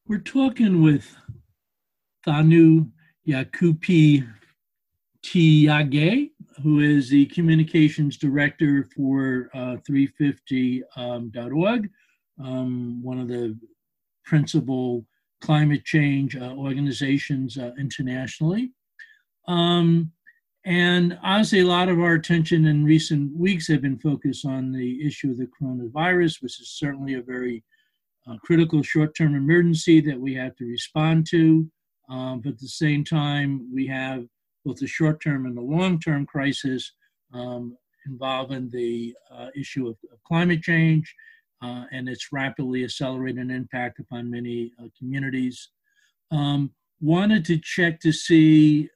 We're talking with Thanu Yakupi Tiage, who is the communications director for 350.org, one of the principal climate change organizations internationally. Um, and honestly, a lot of our attention in recent weeks have been focused on the issue of the coronavirus, which is certainly a very critical short-term emergency that we have to respond to. But at the same time, we have both the short-term and the long-term crisis involving the issue of climate change and its rapidly accelerating impact upon many communities. Wanted to check to see,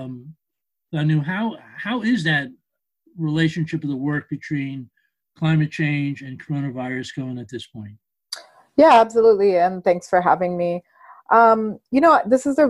Anu, how is that relationship of the work between climate change and coronavirus going at this point? Yeah, absolutely. And thanks for having me. This is a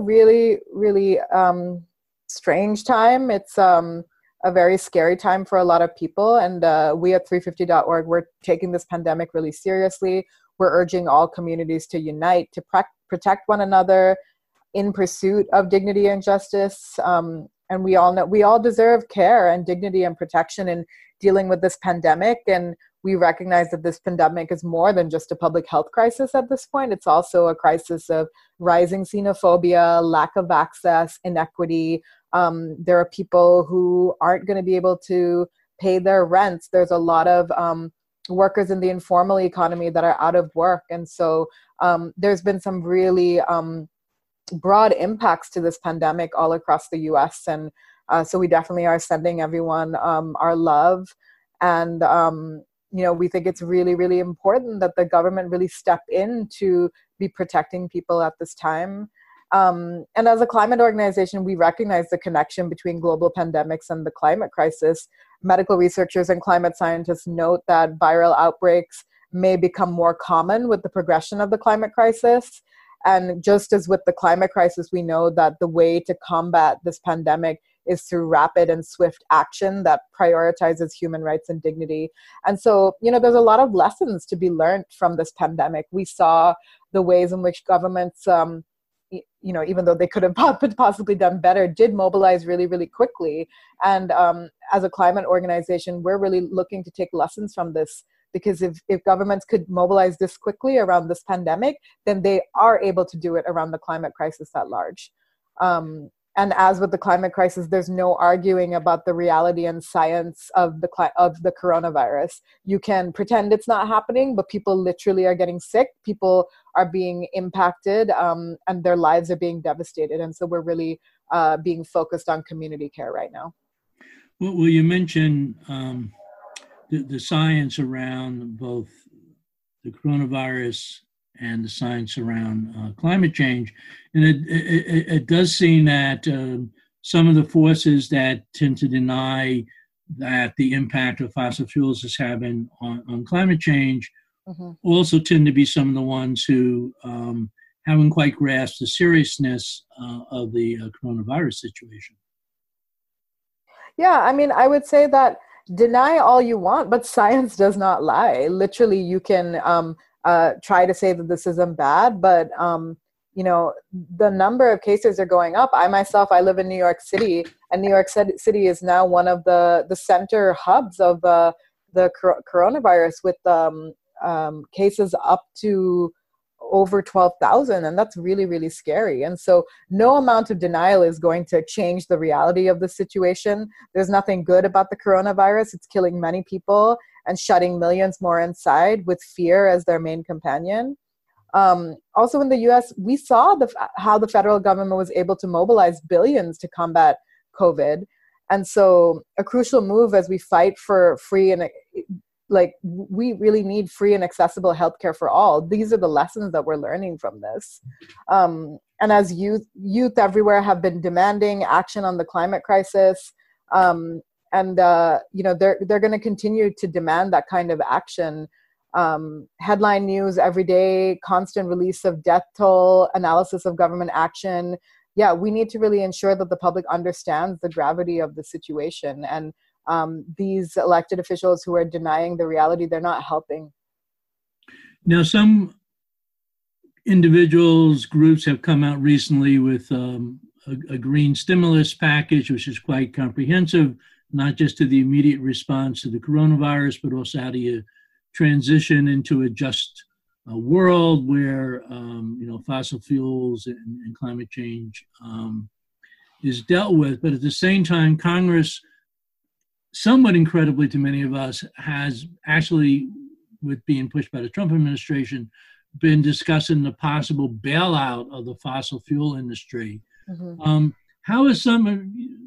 really strange time. It's a very scary time for a lot of people. And we at 350.org, we're taking this pandemic really seriously. We're urging all communities to unite, to protect one another in pursuit of dignity and justice. And we all know we all deserve care and dignity and protection in dealing with this pandemic. And we recognize that this pandemic is more than just a public health crisis at this point. It's also a crisis of rising xenophobia, lack of access, inequity. There are people who aren't going to be able to pay their rents. There's a lot of workers in the informal economy that are out of work. And so there's been some really broad impacts to this pandemic all across the US. And so we definitely are sending everyone our love. And we think it's really important that the government really step in to be protecting people at this time. And as a climate organization, we recognize the connection between global pandemics and the climate crisis. Medical researchers and climate scientists note that viral outbreaks may become more common with the progression of the climate crisis. And just as with the climate crisis, we know that the way to combat this pandemic is through rapid and swift action that prioritizes human rights and dignity. And so, there's a lot of lessons to be learned from this pandemic. We saw the ways in which governments, even though they could have possibly done better, did mobilize really quickly. And as a climate organization, we're really looking to take lessons from this, because if governments could mobilize this quickly around this pandemic, then they are able to do it around the climate crisis at large. And as with the climate crisis, there's no arguing about the reality and science of the coronavirus. You can pretend it's not happening, but people literally are getting sick. People are being impacted, and their lives are being devastated. And so we're really being focused on community care right now. Well, you mentioned the science around both the coronavirus and the science around climate change. And it does seem that some of the forces that tend to deny that the impact of fossil fuels is having on climate change also tend to be some of the ones who haven't quite grasped the seriousness of the coronavirus situation. Yeah, I would say that deny all you want, but science does not lie. Literally, you can try to say that this isn't bad, but the number of cases are going up. I live in New York City, and New York City is now one of the center hubs of the coronavirus, with cases up to over 12,000, and that's really scary. And so no amount of denial is going to change the reality of the situation. There's nothing good about the coronavirus. It's killing many people and shutting millions more inside with fear as their main companion. Also in the US, we saw how the federal government was able to mobilize billions to combat COVID. And so a crucial move as we fight for free and we really need free and accessible healthcare for all. These are the lessons that we're learning from this. And as youth everywhere have been demanding action on the climate crisis, they're going to continue to demand that kind of action. Headline news every day, constant release of death toll, analysis of government action. Yeah, we need to really ensure that the public understands the gravity of the situation. And these elected officials who are denying the reality, they're not helping. Now, some individuals, groups have come out recently with a green stimulus package, which is quite comprehensive, not just to the immediate response to the coronavirus, but also how do you transition into a just world where fossil fuels and climate change is dealt with. But at the same time, Congress, somewhat incredibly to many of us, has actually, with being pushed by the Trump administration, been discussing the possible bailout of the fossil fuel industry. Mm-hmm. How is some of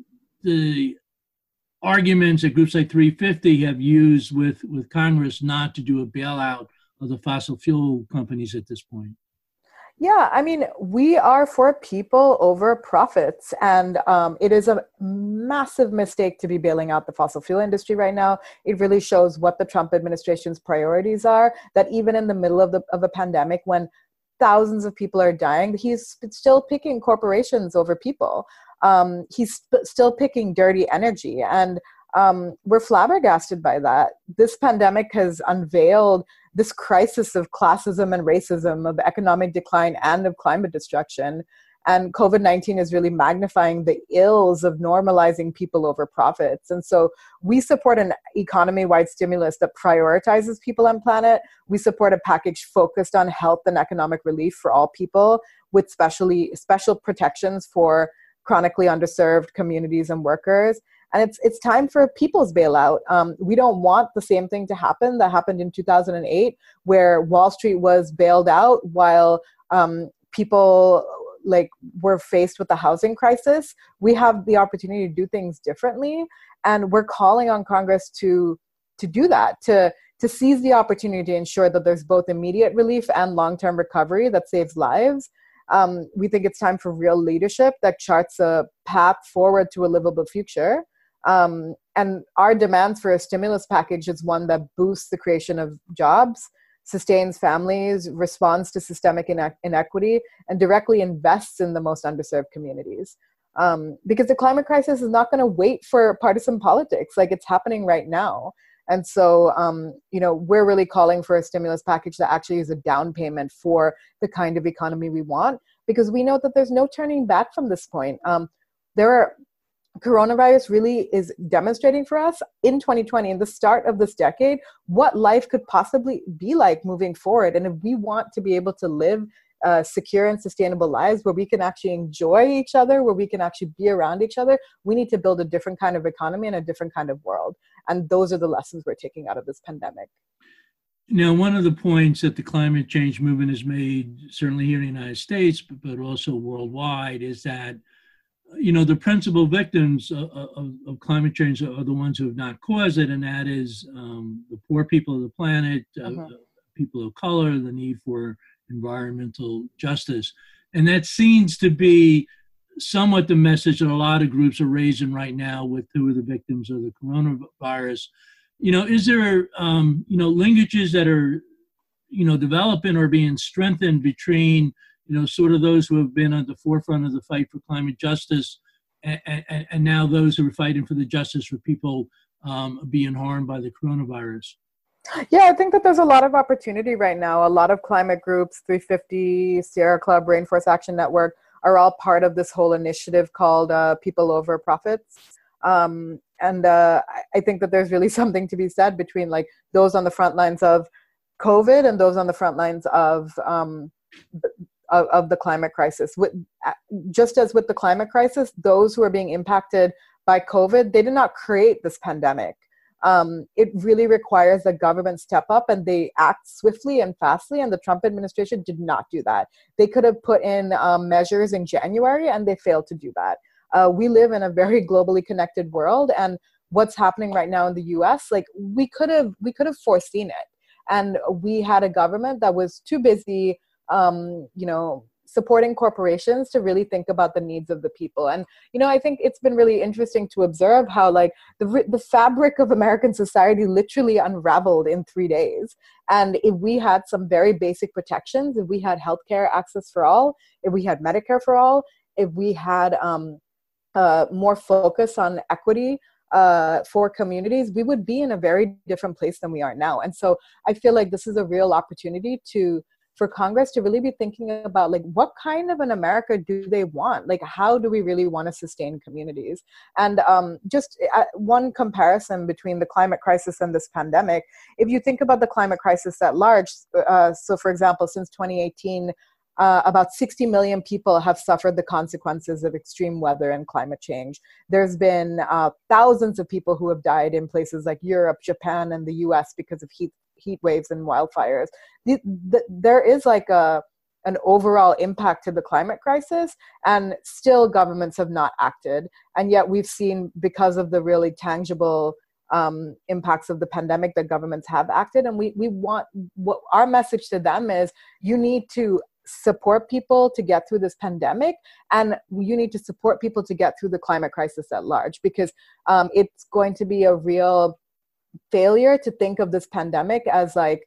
the arguments that groups like 350 have used with Congress not to do a bailout of the fossil fuel companies at this point? Yeah, I mean, we are for people over profits, and it is a massive mistake to be bailing out the fossil fuel industry right now. It really shows what the Trump administration's priorities are, that even in the middle of a pandemic, when thousands of people are dying, he's still picking corporations over people. He's still picking dirty energy, and we're flabbergasted by that. This pandemic has unveiled this crisis of classism and racism, of economic decline and of climate destruction. And COVID-19 is really magnifying the ills of normalizing people over profits. And so we support an economy-wide stimulus that prioritizes people and planet. We support a package focused on health and economic relief for all people, with special protections for chronically underserved communities and workers. And it's time for a people's bailout. We don't want the same thing to happen that happened in 2008, where Wall Street was bailed out while people were faced with the housing crisis. We have the opportunity to do things differently, and we're calling on Congress to do that, to seize the opportunity to ensure that there's both immediate relief and long-term recovery that saves lives. We think it's time for real leadership that charts a path forward to a livable future. And our demands for a stimulus package is one that boosts the creation of jobs, sustains families, responds to systemic inequity, and directly invests in the most underserved communities. Because the climate crisis is not going to wait for partisan politics. Like, it's happening right now. And so, we're really calling for a stimulus package that actually is a down payment for the kind of economy we want, because we know that there's no turning back from this point. Coronavirus really is demonstrating for us in 2020, in the start of this decade, what life could possibly be like moving forward. And if we want to be able to live secure and sustainable lives where we can actually enjoy each other, where we can actually be around each other, we need to build a different kind of economy and a different kind of world. And those are the lessons we're taking out of this pandemic. Now, one of the points that the climate change movement has made, certainly here in the United States, but also worldwide, is that the principal victims of climate change are the ones who have not caused it, and that is the poor people of the planet, people of color, the need for environmental justice. And that seems to be somewhat the message that a lot of groups are raising right now with who are the victims of the coronavirus. Is there, linkages that are, developing or being strengthened between sort of those who have been at the forefront of the fight for climate justice and now those who are fighting for the justice for people being harmed by the coronavirus? Yeah, I think that there's a lot of opportunity right now. A lot of climate groups, 350, Sierra Club, Rainforest Action Network, are all part of this whole initiative called People Over Profits. I think that there's really something to be said between those on the front lines of COVID and those on the front lines of the climate crisis. Just as with the climate crisis, those who are being impacted by COVID, they did not create this pandemic. It really requires that government step up and they act swiftly and fastly, and the Trump administration did not do that. They could have put in measures in January, and they failed to do that. We live in a very globally connected world, and what's happening right now in the US, we could have foreseen it. And we had a government that was too busy supporting corporations to really think about the needs of the people. And, I think it's been really interesting to observe how the fabric of American society literally unraveled in 3 days. And if we had some very basic protections, if we had healthcare access for all, if we had Medicare for all, if we had more focus on equity for communities, we would be in a very different place than we are now. And so I feel like this is a real opportunity to for Congress to really be thinking about like what kind of an America do they want? Like how do we really want to sustain communities? And just one comparison between the climate crisis and this pandemic, if you think about the climate crisis at large, so for example, since 2018, about 60 million people have suffered the consequences of extreme weather and climate change. There's been thousands of people who have died in places like Europe, Japan, and the US because of heat waves and wildfires. There is like an overall impact to the climate crisis, and still governments have not acted. And yet we've seen, because of the really tangible impacts of the pandemic, that governments have acted. And we want, what our message to them is, you need to support people to get through this pandemic, and you need to support people to get through the climate crisis at large, because it's going to be a real failure to think of this pandemic as like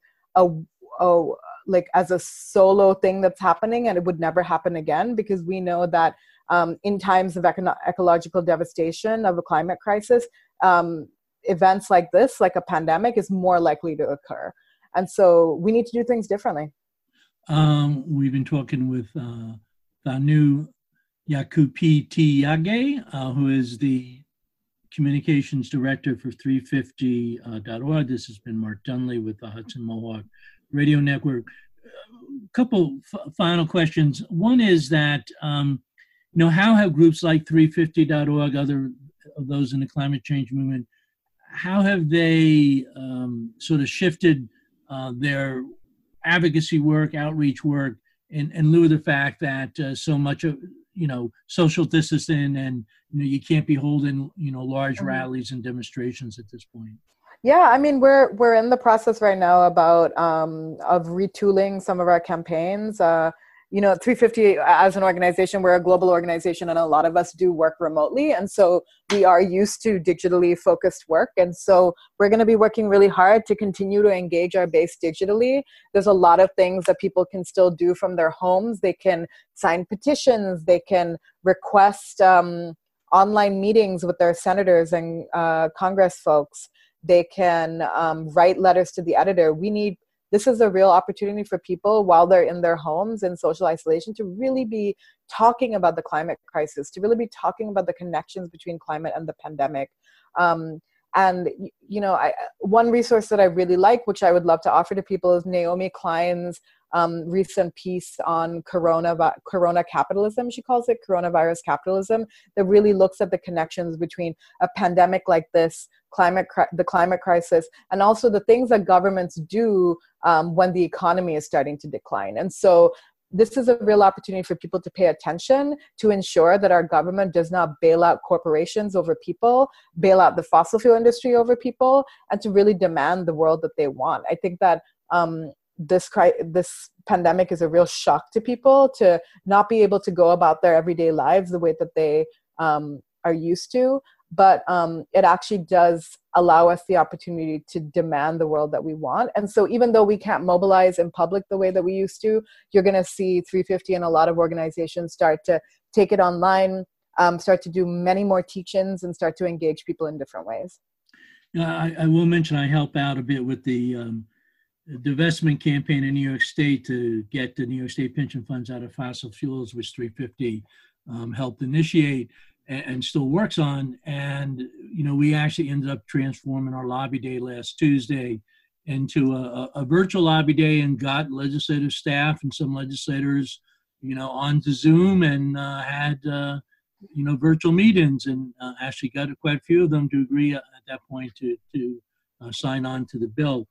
as a solo thing that's happening and it would never happen again, because we know that in times of ecological devastation of a climate crisis, events like this, like a pandemic, is more likely to occur. And so we need to do things differently. We've been talking with Thanu Yakupiti-Yage, who is the Communications Director for 350.org. This has been Mark Dunley with the Hudson Mohawk Radio Network. A couple final questions. One is that, how have groups like 350.org, other of those in the climate change movement, how have they sort of shifted their advocacy work, outreach work, in lieu of the fact that so much of, social distancing and, you can't be holding, large rallies and demonstrations at this point? Yeah, I mean, we're in the process right now about of retooling some of our campaigns. 350 as an organization, we're a global organization, and a lot of us do work remotely. And so we are used to digitally focused work. And so we're going to be working really hard to continue to engage our base digitally. There's a lot of things that people can still do from their homes. They can sign petitions. They can request online meetings with their senators and Congress folks. They can write letters to the editor. This is a real opportunity for people while they're in their homes in social isolation to really be talking about the climate crisis, to really be talking about the connections between climate and the pandemic. One resource that I really like, which I would love to offer to people, is Naomi Klein's recent piece on corona capitalism. She calls it coronavirus capitalism, that really looks at the connections between a pandemic like this, the climate crisis, and also the things that governments do when the economy is starting to decline. And so this is a real opportunity for people to pay attention, to ensure that our government does not bail out corporations over people, bail out the fossil fuel industry over people, and to really demand the world that they want. I think that this pandemic is a real shock to people, to not be able to go about their everyday lives the way that they are used to. But it actually does allow us the opportunity to demand the world that we want. And so even though we can't mobilize in public the way that we used to, you're going to see 350 and a lot of organizations start to take it online, start to do many more teach-ins, and start to engage people in different ways. I will mention I help out a bit with the divestment campaign in New York State to get the New York State pension funds out of fossil fuels, which 350 helped initiate and still works on. And, we actually ended up transforming our lobby day last Tuesday into a virtual lobby day, and got legislative staff and some legislators, onto Zoom, and had, virtual meetings, and actually got quite a few of them to agree at that point to sign on to the bill.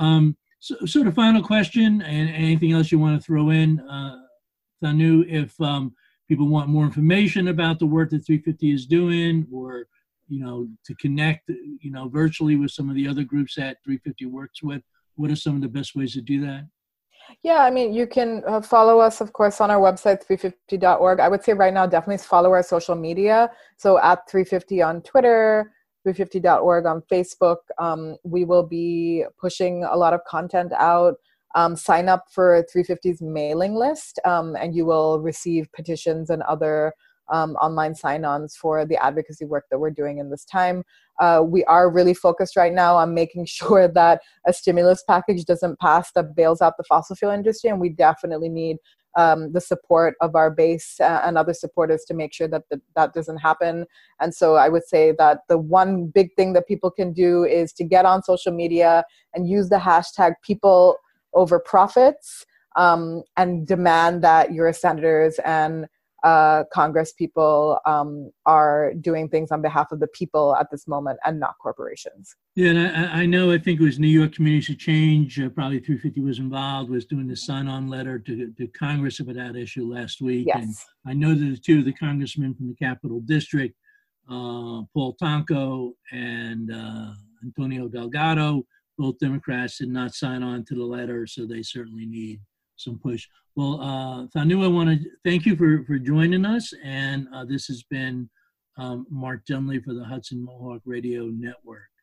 So the final question, and anything else you want to throw in, Thanu, if people want more information about the work that 350 is doing, or, to connect, virtually with some of the other groups that 350 works with, what are some of the best ways to do that? Yeah, I mean, you can follow us, of course, on our website, 350.org. I would say right now, definitely follow our social media. So at 350 on Twitter, 350.org on Facebook. We will be pushing a lot of content out. Sign up for 350's mailing list, and you will receive petitions and other online sign-ons for the advocacy work that we're doing in this time. We are really focused right now on making sure that a stimulus package doesn't pass that bails out the fossil fuel industry, and we definitely need the support of our base and other supporters to make sure that that doesn't happen. And so I would say that the one big thing that people can do is to get on social media and use the hashtag people over profits, and demand that your senators and Congress people are doing things on behalf of the people at this moment and not corporations. Yeah, and I know, I think it was New York Communities for Change, probably 350 was involved, was doing the sign-on letter to Congress about that issue last week. Yes. And I know that the two of the congressmen from the Capital District, Paul Tonko and Antonio Delgado, both Democrats, did not sign on to the letter, so they certainly need some push. Well, Thanu, I want to thank you for joining us, and this has been Mark Dunley for the Hudson Mohawk Radio Network.